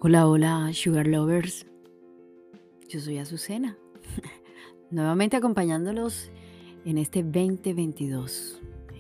Hola, hola, Sugar Lovers. Yo soy Azucena, nuevamente acompañándolos en este 2022,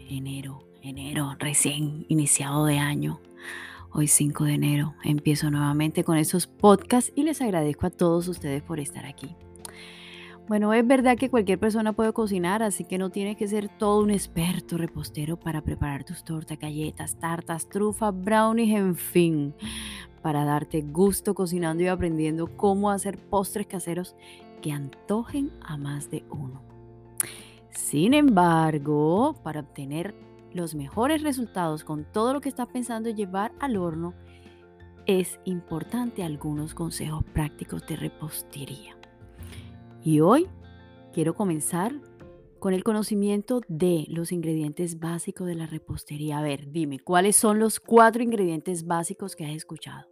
enero, recién iniciado de año. Hoy 5 de enero empiezo nuevamente con esos podcasts y les agradezco a todos ustedes por estar aquí. Bueno, es verdad que cualquier persona puede cocinar, así que no tienes que ser todo un experto repostero para preparar tus tortas, galletas, tartas, trufas, brownies, en fin, para darte gusto cocinando y aprendiendo cómo hacer postres caseros que antojen a más de uno. Sin embargo, para obtener los mejores resultados con todo lo que estás pensando llevar al horno, es importante algunos consejos prácticos de repostería. Y hoy quiero comenzar con el conocimiento de los ingredientes básicos de la repostería. A ver, dime, ¿cuáles son los 4 ingredientes básicos que has escuchado?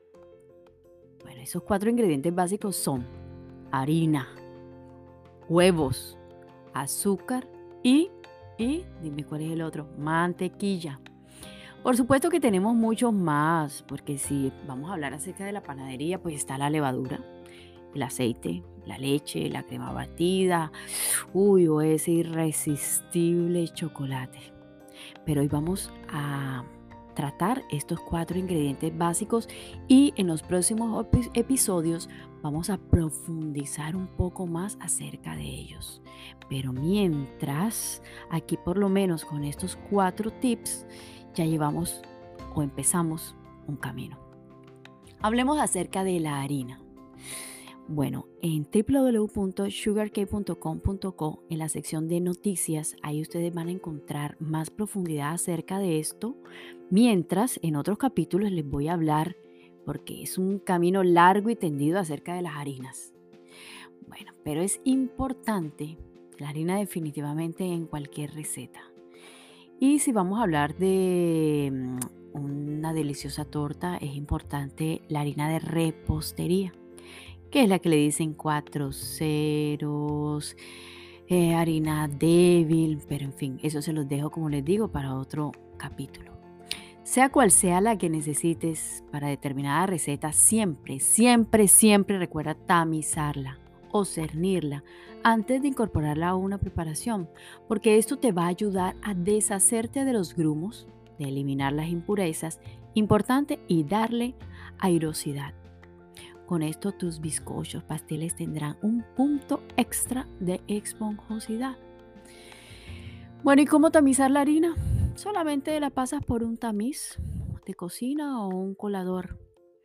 Bueno, esos 4 ingredientes básicos son harina, huevos, azúcar y dime cuál es el otro, mantequilla. Por supuesto que tenemos muchos más, porque si vamos a hablar acerca de la panadería, pues está la levadura, el aceite, la leche, la crema batida, o ese irresistible chocolate. Pero hoy vamos a tratar estos 4 ingredientes básicos y en los próximos episodios vamos a profundizar un poco más acerca de ellos. Pero mientras, aquí por lo menos con estos 4 tips, ya llevamos o empezamos un camino. Hablemos acerca de la harina. Bueno, en www.sugarcake.com.co, en la sección de noticias, ahí ustedes van a encontrar más profundidad acerca de esto, mientras en otros capítulos les voy a hablar, porque es un camino largo y tendido acerca de las harinas. Bueno, pero es importante la harina definitivamente en cualquier receta. Y si vamos a hablar de una deliciosa torta, es importante la harina de repostería, que es la que le dicen 4 ceros, harina débil, pero en fin, eso se los dejo, como les digo, para otro capítulo. Sea cual sea la que necesites para determinada receta, siempre recuerda tamizarla o cernirla antes de incorporarla a una preparación, porque esto te va a ayudar a deshacerte de los grumos, de eliminar las impurezas, importante, y darle airosidad. Con esto tus bizcochos, pasteles tendrán un punto extra de esponjosidad. Bueno, ¿y cómo tamizar la harina? Solamente la pasas por un tamiz de cocina o un colador.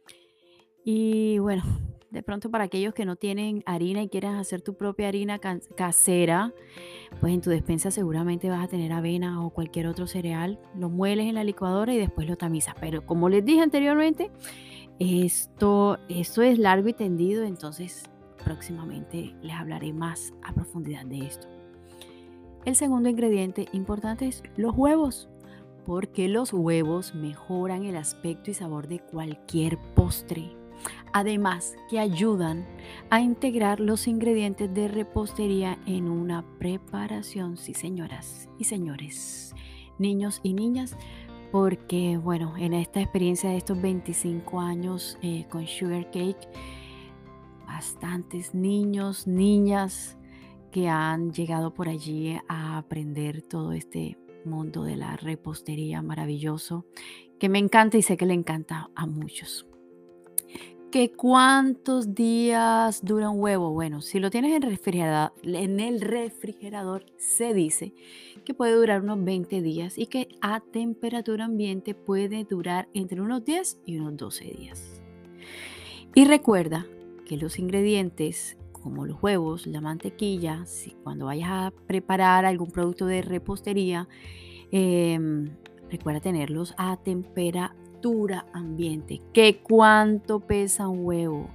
Y bueno, de pronto para aquellos que no tienen harina y quieren hacer tu propia harina casera, pues en tu despensa seguramente vas a tener avena o cualquier otro cereal. Lo mueles en la licuadora y después lo tamizas. Pero como les dije anteriormente, esto es largo y tendido, entonces próximamente les hablaré más a profundidad de esto. El segundo ingrediente importante es los huevos, porque los huevos mejoran el aspecto y sabor de cualquier postre. Además, que ayudan a integrar los ingredientes de repostería en una preparación, sí, señoras y señores, niños y niñas, porque bueno, en esta experiencia de estos 25 años con Sugar Cake, bastantes niños, niñas que han llegado por allí a aprender todo este mundo de la repostería maravilloso, que me encanta y sé que le encanta a muchos. ¿Que cuántos días dura un huevo? Bueno, si lo tienes en el refrigerador, se dice que puede durar unos 20 días y que a temperatura ambiente puede durar entre unos 10 y unos 12 días. Y recuerda que los ingredientes como los huevos, la mantequilla, cuando vayas a preparar algún producto de repostería, recuerda tenerlos a temperatura ambiente. ¿Qué cuánto pesa un huevo?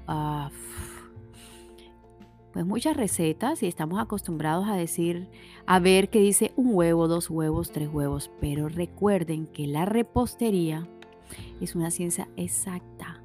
Pues muchas recetas y estamos acostumbrados a decir, a ver qué dice un huevo, 2 huevos, 3 huevos, pero recuerden que la repostería es una ciencia exacta.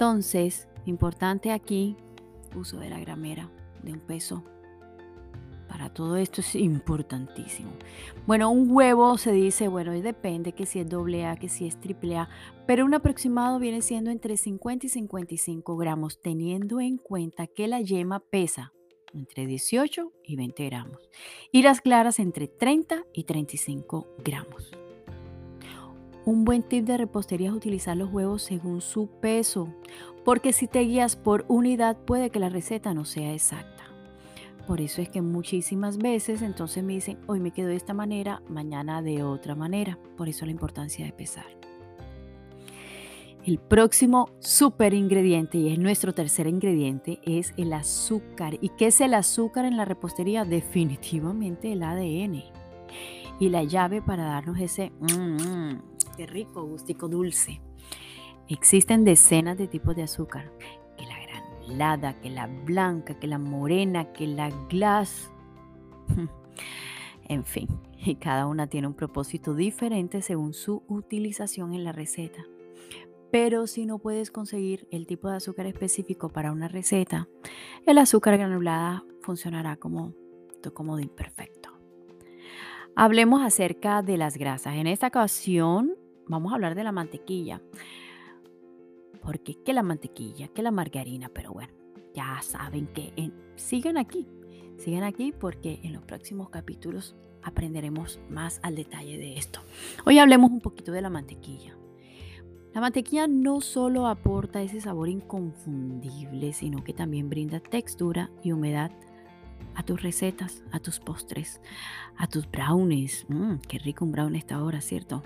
Entonces, importante aquí, uso de la gramera, de un peso Para todo esto es importantísimo. Bueno, un huevo se dice, bueno, y depende que si es doble A, que si es triple A, pero un aproximado viene siendo entre 50 y 55 gramos, teniendo en cuenta que la yema pesa entre 18 y 20 gramos y las claras entre 30 y 35 gramos. Un buen tip de repostería es utilizar los huevos según su peso, porque si te guías por unidad puede que la receta no sea exacta. Por eso es que muchísimas veces entonces me dicen, hoy me quedo de esta manera, mañana de otra manera. Por eso la importancia de pesar. El próximo super ingrediente, y es nuestro tercer ingrediente, es el azúcar. ¿Y qué es el azúcar en la repostería? Definitivamente el ADN. Y la llave para darnos ese, qué rico, gustico dulce. Existen decenas de tipos de azúcar, que la granulada, que la blanca, que la morena, que la glass. En fin, y cada una tiene un propósito diferente según su utilización en la receta. Pero si no puedes conseguir el tipo de azúcar específico para una receta, el azúcar granulada funcionará como tu comodín perfecto. Hablemos acerca de las grasas. En esta ocasión vamos a hablar de la mantequilla. Porque que la mantequilla, que la margarina, pero bueno, ya saben que sigan aquí porque en los próximos capítulos aprenderemos más al detalle de esto. Hoy hablemos un poquito de la mantequilla. La mantequilla no solo aporta ese sabor inconfundible, sino que también brinda textura y humedad a tus recetas, a tus postres, a tus brownies. Qué rico un brownie a esta hora, ¿cierto?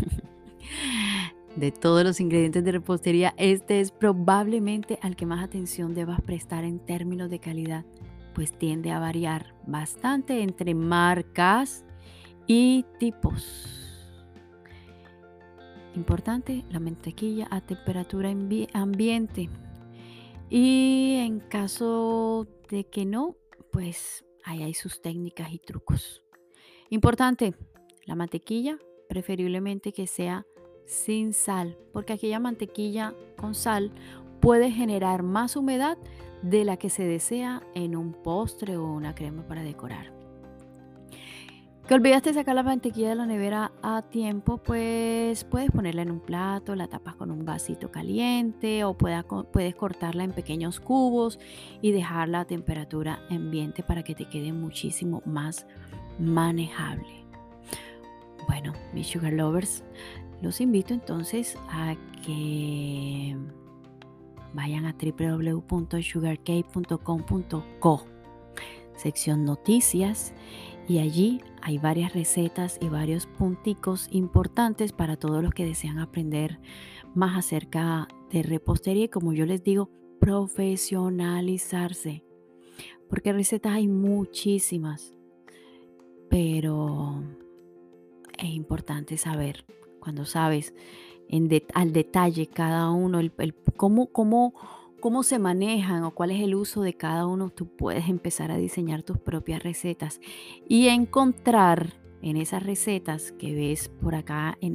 De todos los ingredientes de repostería, este es probablemente al que más atención debas prestar en términos de calidad, pues tiende a variar bastante entre marcas y tipos. Importante, la mantequilla a temperatura ambiente. Y en caso de que no, pues ahí hay sus técnicas y trucos. Importante, la mantequilla preferiblemente que sea sin sal, porque aquella mantequilla con sal puede generar más humedad de la que se desea en un postre o una crema para decorar. ¿Que olvidaste sacar la mantequilla de la nevera a tiempo? Pues puedes ponerla en un plato, la tapas con un vasito caliente o puedes cortarla en pequeños cubos y dejarla a temperatura ambiente para que te quede muchísimo más manejable. Bueno, mis sugar lovers, los invito entonces a que vayan a www.sugarcake.com.co, sección noticias, y allí hay varias recetas y varios punticos importantes para todos los que desean aprender más acerca de repostería y, como yo les digo, profesionalizarse, porque recetas hay muchísimas, pero es importante saber, cuando sabes al detalle cada uno, cómo se manejan o cuál es el uso de cada uno, tú puedes empezar a diseñar tus propias recetas y encontrar en esas recetas que ves por acá en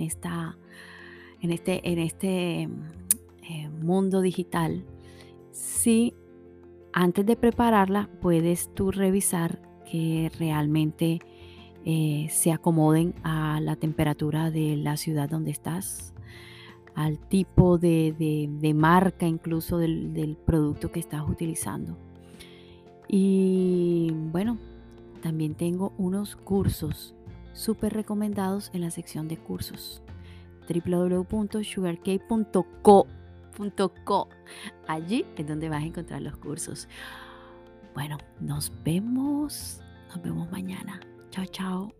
este mundo digital, si antes de prepararla puedes tú revisar que realmente se acomoden a la temperatura de la ciudad donde estás, al tipo de marca incluso del producto que estás utilizando. Y bueno, también tengo unos cursos súper recomendados en la sección de cursos, www.sugarcake.co. Allí es donde vas a encontrar los cursos. Bueno, nos vemos mañana. Chao, chao.